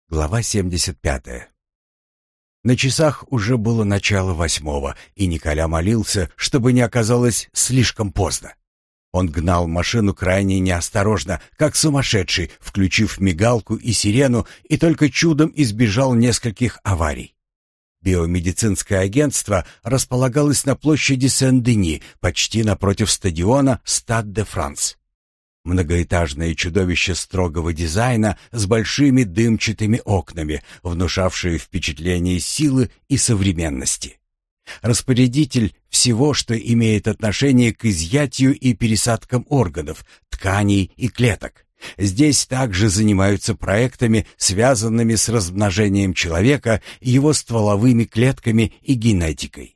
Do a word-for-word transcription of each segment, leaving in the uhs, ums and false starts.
Глава семьдесят пятая. На часах уже было начало восьмого, и Николя молился, чтобы не оказалось слишком поздно. Он гнал машину крайне неосторожно, как сумасшедший, включив мигалку и сирену, и только чудом избежал нескольких аварий. Биомедицинское агентство располагалось на площади Сен-Дени, почти напротив стадиона Стад де Франс. Многоэтажное чудовище строгого дизайна с большими дымчатыми окнами, внушавшее впечатление силы и современности. Распорядитель всего, что имеет отношение к изъятию и пересадкам органов, тканей и клеток. Здесь также занимаются проектами, связанными с размножением человека, его стволовыми клетками и генетикой.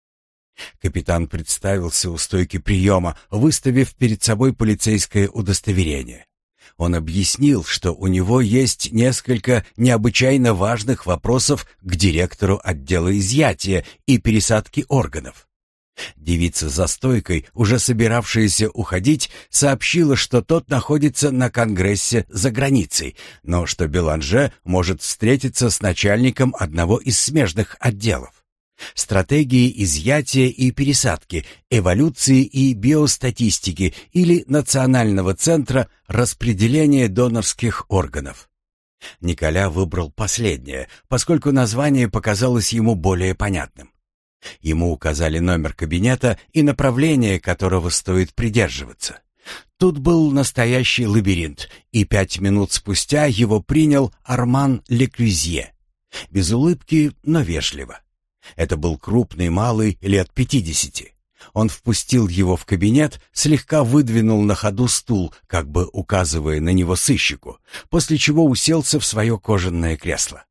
Капитан представился у стойки приема, выставив перед собой полицейское удостоверение. Он объяснил, что у него есть несколько необычайно важных вопросов к директору отдела изъятия и пересадки органов. Девица за стойкой, уже собиравшаяся уходить, сообщила, что тот находится на конгрессе за границей, но что Беланже может встретиться с начальником одного из смежных отделов. Стратегии изъятия и пересадки, эволюции и биостатистики или Национального центра распределения донорских органов. Николя выбрал последнее, поскольку название показалось ему более понятным. Ему указали номер кабинета и направление, которого стоит придерживаться. Тут был настоящий лабиринт, и пять минут спустя его принял Арман Леклюзье. Без улыбки, но вежливо. Это был крупный малый лет пятидесяти. Он впустил его в кабинет, слегка выдвинул на ходу стул, как бы указывая на него сыщику, после чего уселся в свое кожаное кресло.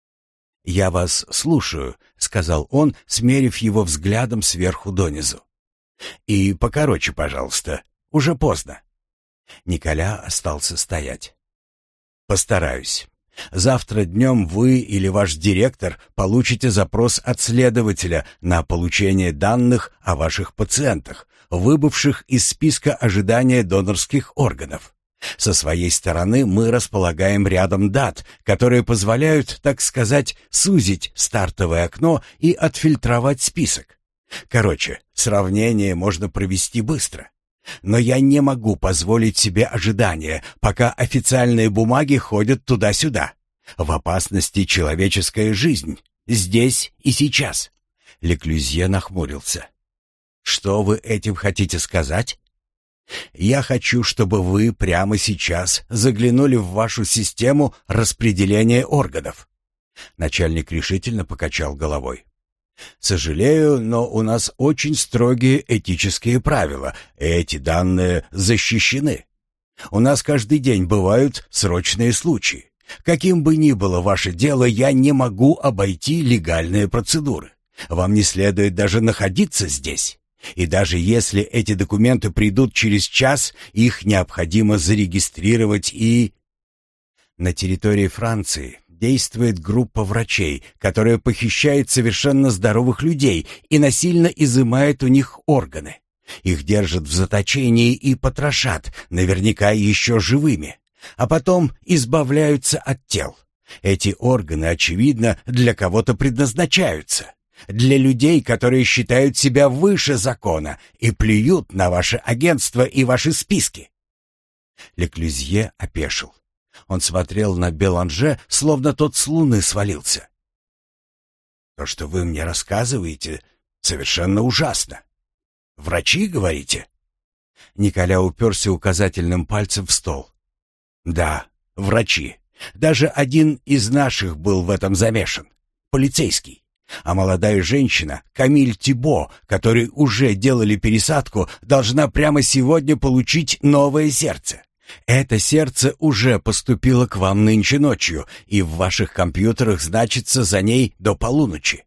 «Я вас слушаю», — сказал он, смерив его взглядом сверху донизу. «И покороче, пожалуйста, уже поздно». Николя остался стоять. «Постараюсь. Завтра днем вы или ваш директор получите запрос от следователя на получение данных о ваших пациентах, выбывших из списка ожидания донорских органов. Со своей стороны мы располагаем рядом дат, которые позволяют, так сказать, сузить стартовое окно и отфильтровать список. Короче, сравнение можно провести быстро. Но я не могу позволить себе ожидания, пока официальные бумаги ходят туда-сюда. В опасности человеческая жизнь, здесь и сейчас. Леклюзье нахмурился. Что вы этим хотите сказать? Я хочу, чтобы вы прямо сейчас заглянули в вашу систему распределения органов. Начальник решительно покачал головой. Сожалею, но у нас очень строгие этические правила. Эти данные защищены. У нас каждый день бывают срочные случаи. Каким бы ни было ваше дело, я не могу обойти легальные процедуры. Вам не следует даже находиться здесь. И даже если эти документы придут через час, их необходимо зарегистрировать и... На территории Франции действует группа врачей, которая похищает совершенно здоровых людей и насильно изымает у них органы. Их держат в заточении и потрошат, наверняка еще живыми, а потом избавляются от тел. Эти органы, очевидно, для кого-то предназначаются. Для людей, которые считают себя выше закона и плюют на ваше агентство и ваши списки. Леклюзье опешил. Он смотрел на Беланже, словно тот с луны свалился. «То, что вы мне рассказываете, совершенно ужасно. Врачи, говорите?» Николя уперся указательным пальцем в стол. «Да, врачи. Даже один из наших был в этом замешан. Полицейский. А молодая женщина, Камиль Тибо, которой уже делали пересадку, должна прямо сегодня получить новое сердце. Это сердце уже поступило к вам нынче ночью, и в ваших компьютерах значится за ней до полуночи».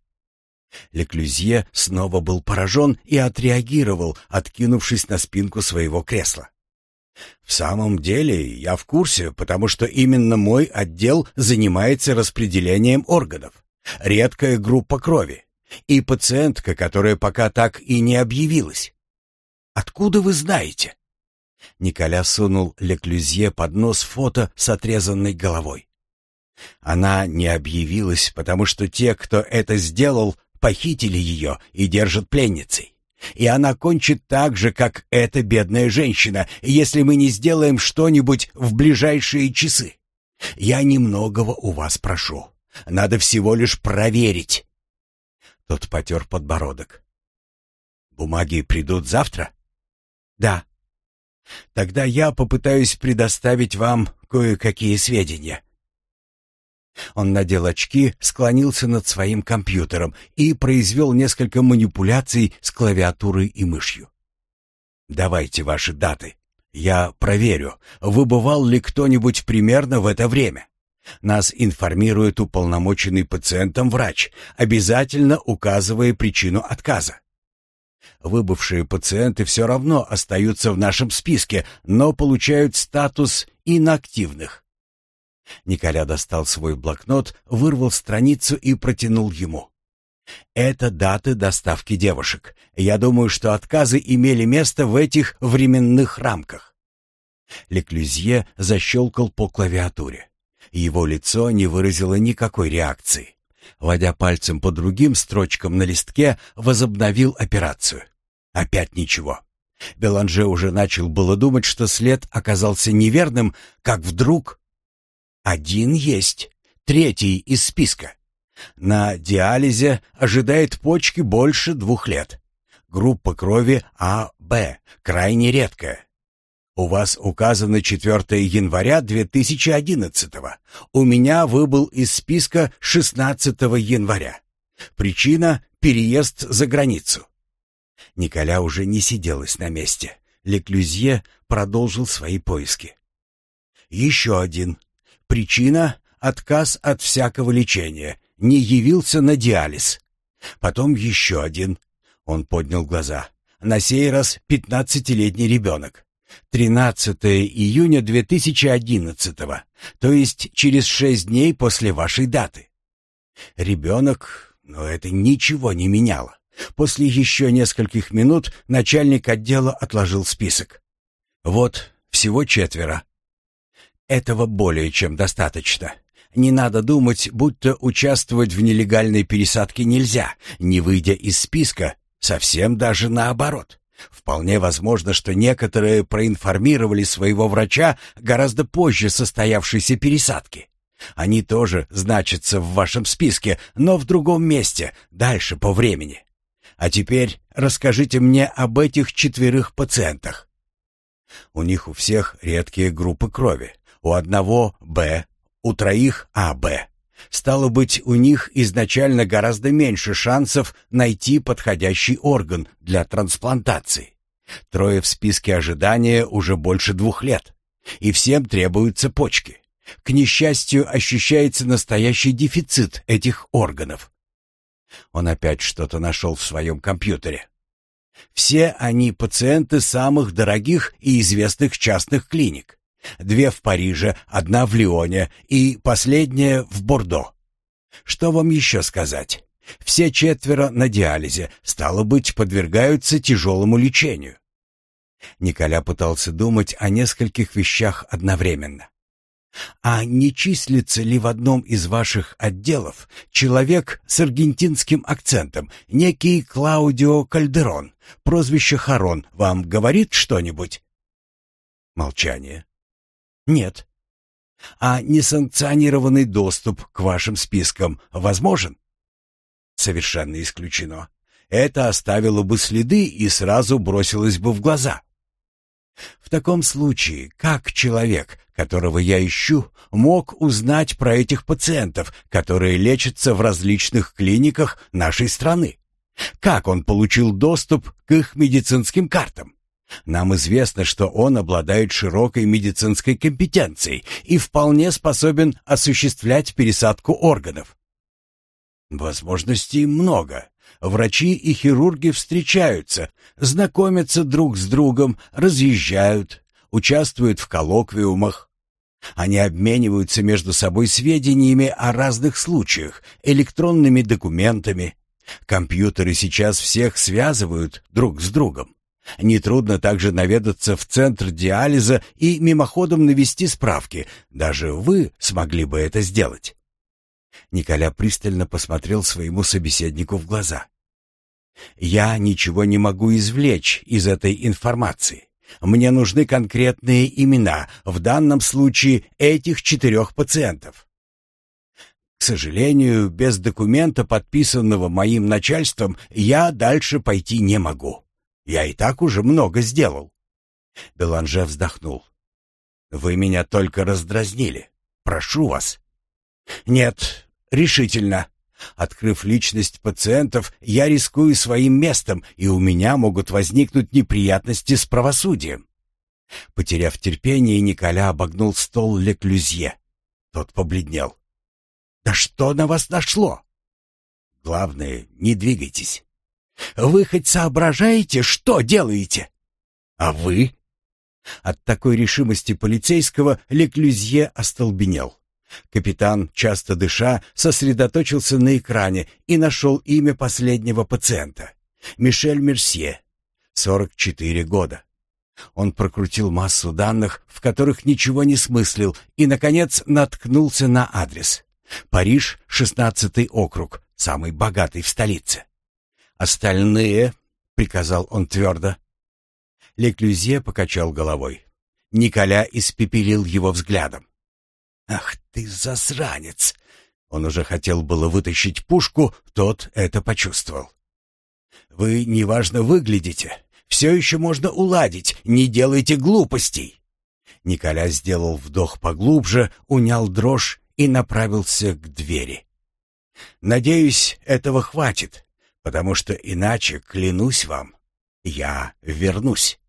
Леклюзье снова был поражен и отреагировал, откинувшись на спинку своего кресла. «В самом деле, я в курсе, потому что именно мой отдел занимается распределением органов. Редкая группа крови. И пациентка, которая пока так и не объявилась. Откуда вы знаете?» Николя сунул Леклюзье под нос фото с отрезанной головой. Она не объявилась, потому что те, кто это сделал, похитили ее и держат пленницей. И она кончит так же, как эта бедная женщина, если мы не сделаем что-нибудь в ближайшие часы. Я немногого у вас прошу. Надо всего лишь проверить». Тот потер подбородок. «Бумаги придут завтра?» «Да». «Тогда я попытаюсь предоставить вам кое-какие сведения». Он надел очки, склонился над своим компьютером и произвел несколько манипуляций с клавиатурой и мышью. «Давайте ваши даты. Я проверю, выбывал ли кто-нибудь примерно в это время. Нас информирует уполномоченный пациентом врач, обязательно указывая причину отказа. Выбывшие пациенты все равно остаются в нашем списке, но получают статус инактивных». Николя достал свой блокнот, вырвал страницу и протянул ему. «Это даты доставки девушек. Я думаю, что отказы имели место в этих временных рамках». Леклюзье защелкал по клавиатуре. Его лицо не выразило никакой реакции. Водя пальцем по другим строчкам на листке, возобновил операцию. Опять ничего. Беланже уже начал было думать, что след оказался неверным, как вдруг... Один есть, третий из списка. На диализе ожидает почки больше двух лет. Группа крови А Б, крайне редкая. У вас указано четвёртое января две тысячи одиннадцатого. У меня выбыл из списка шестнадцатого января. Причина — переезд за границу». Николя уже не сиделась на месте. Леклюзье продолжил свои поиски. «Еще один. Причина — отказ от всякого лечения. Не явился на диализ. Потом еще один». Он поднял глаза. «На сей раз пятнадцатилетний ребенок. тринадцатое июня две тысячи одиннадцатого, то есть через шесть дней после вашей даты. Ребенок, но это ничего не меняло. После еще нескольких минут начальник отдела отложил список. Вот, всего четверо. Этого более чем достаточно. Не надо думать, будто участвовать в нелегальной пересадке нельзя, не выйдя из списка, совсем даже наоборот. Вполне возможно, что некоторые проинформировали своего врача гораздо позже состоявшейся пересадки. Они тоже значатся в вашем списке, но в другом месте, дальше по времени. А теперь расскажите мне об этих четверых пациентах. У них у всех редкие группы крови. У одного Б, у троих А Б. Стало быть, у них изначально гораздо меньше шансов найти подходящий орган для трансплантации. Трое в списке ожидания уже больше двух лет, и всем требуются почки. К несчастью, ощущается настоящий дефицит этих органов. Он опять что-то нашел в своем компьютере. Все они пациенты самых дорогих и известных частных клиник. Две в Париже, одна в Лионе и последняя в Бордо. Что вам еще сказать? Все четверо на диализе, стало быть, подвергаются тяжелому лечению. Николя пытался думать о нескольких вещах одновременно. А не числится ли в одном из ваших отделов человек с аргентинским акцентом, некий Клаудио Кальдерон, прозвище Харон, вам говорит что-нибудь? Молчание. Нет. А несанкционированный доступ к вашим спискам возможен? Совершенно исключено. Это оставило бы следы и сразу бросилось бы в глаза. В таком случае, как человек, которого я ищу, мог узнать про этих пациентов, которые лечатся в различных клиниках нашей страны? Как он получил доступ к их медицинским картам? Нам известно, что он обладает широкой медицинской компетенцией и вполне способен осуществлять пересадку органов. Возможностей много. Врачи и хирурги встречаются, знакомятся друг с другом, разъезжают, участвуют в коллоквиумах. Они обмениваются между собой сведениями о разных случаях, электронными документами. Компьютеры сейчас всех связывают друг с другом. Нетрудно также наведаться в центр диализа и мимоходом навести справки. Даже вы смогли бы это сделать». Николя пристально посмотрел своему собеседнику в глаза. «Я ничего не могу извлечь из этой информации. Мне нужны конкретные имена, в данном случае этих четырех пациентов. К сожалению, без документа, подписанного моим начальством, я дальше пойти не могу. Я и так уже много сделал». Беланже вздохнул. «Вы меня только раздразнили. Прошу вас». «Нет, решительно. Открыв личность пациентов, я рискую своим местом, и у меня могут возникнуть неприятности с правосудием». Потеряв терпение, Николя обогнул стол Леклюзье. Тот побледнел. «Да что на вас нашло?» «Главное, не двигайтесь». «Вы хоть соображаете, что делаете?» «А вы?» От такой решимости полицейского Леклюзье остолбенел. Капитан, часто дыша, сосредоточился на экране и нашел имя последнего пациента. Мишель Мерсье, сорок четыре года. Он прокрутил массу данных, в которых ничего не смыслил, и, наконец, наткнулся на адрес. Париж, шестнадцатый округ, самый богатый в столице. «Остальные», — приказал он твердо. Леклюзье покачал головой. Николя испепелил его взглядом. «Ах ты, засранец!» Он уже хотел было вытащить пушку, тот это почувствовал. «Вы неважно выглядите. Все еще можно уладить. Не делайте глупостей!» Николя сделал вдох поглубже, унял дрожь и направился к двери. «Надеюсь, этого хватит, потому что иначе, клянусь вам, я вернусь».